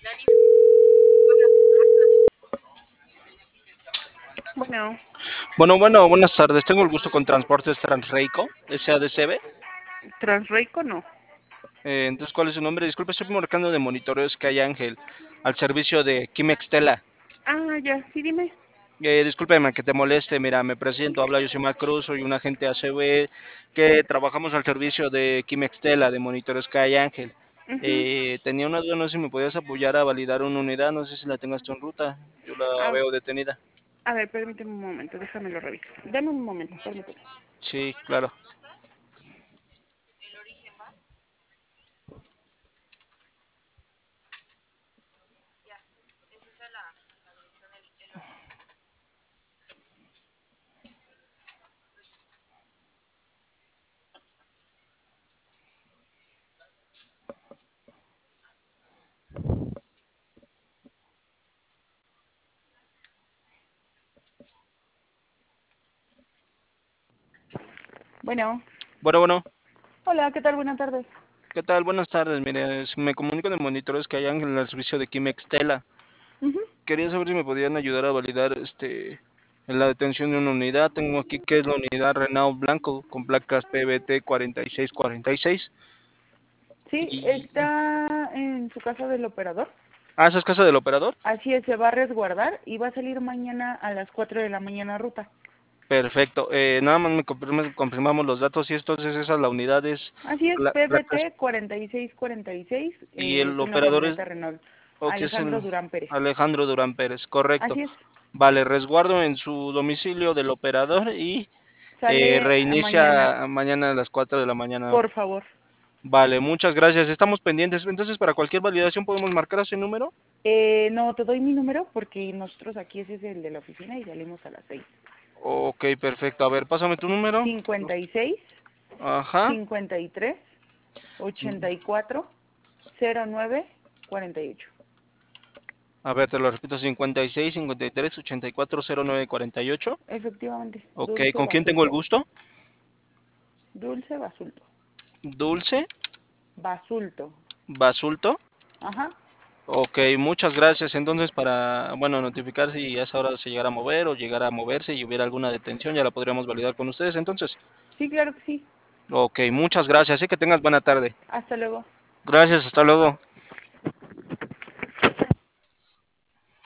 Bueno, Bueno, buenas tardes. Tengo el gusto con Transportes Transreico, SADCB. Transreico no. Entonces, ¿cuál es su nombre? Disculpe, estoy marcando de Monitoreo Sky Ángel al servicio de Kimex Tela. Ah, ya, sí, dime. Discúlpeme que te moleste, mira, me presento, habla Yosimar Cruz, soy un agente ACB que trabajamos al servicio de Kimex Tela, de Monitoreo Sky Ángel. Ujú. Tenía una duda, no sé si me podías apoyar a validar una unidad, no sé si la tengas tú en ruta, yo la A, veo detenida. a ver, permíteme un momento, déjame lo reviso. Dame un momento, permíteme. Sí, claro. Bueno, Bueno, hola, ¿qué tal? Buenas tardes. ¿qué tal? Buenas tardes. Mire, me comunico de monitores que hay en el servicio de Kimex Tela. Ujú. Quería saber si me podían ayudar a validar en la detención de una unidad. Tengo aquí que es la unidad Renault Blanco con placas PBT 4646. Sí, Y está en su casa del operador. ¿esa es casa del operador? Así es, se va a resguardar y va a salir mañana a las 4 de la mañana ruta. Perfecto. Nada más confirmamos los datos y entonces esa es la unidad es Así es, placas PBT 4646, y es el una operador es camioneta Renault. o que es Alejandro el Durán Pérez. Alejandro Durán Pérez, correcto. Así es, Vale, resguardo en su domicilio del operador y sale mañana, reinicia mañana a las 4 de la mañana. por favor. Vale, muchas gracias. Estamos pendientes. Entonces, para cualquier validación podemos marcar a ese número. No, te doy mi número porque nosotros aquí ese es el de la oficina y salimos a las 6. Ok, perfecto. A ver, pásame tu número. 56 Ajá. 53 84 09 48. A ver, te lo repito, 56 53 84 09 48. Efectivamente, Ok, dulce ¿con quién tengo el basulto. gusto? Dulce basulto. Dulce Basulto. Basulto. Ajá. Ok, muchas gracias. Entonces, para, bueno, notificar si a esa hora se llegara a mover o llegara a moverse y hubiera alguna detención, ya la podríamos validar con ustedes. Entonces, Sí, claro que sí. ok, muchas gracias. Sí, que tengas buena tarde. Hasta luego. Gracias, hasta luego.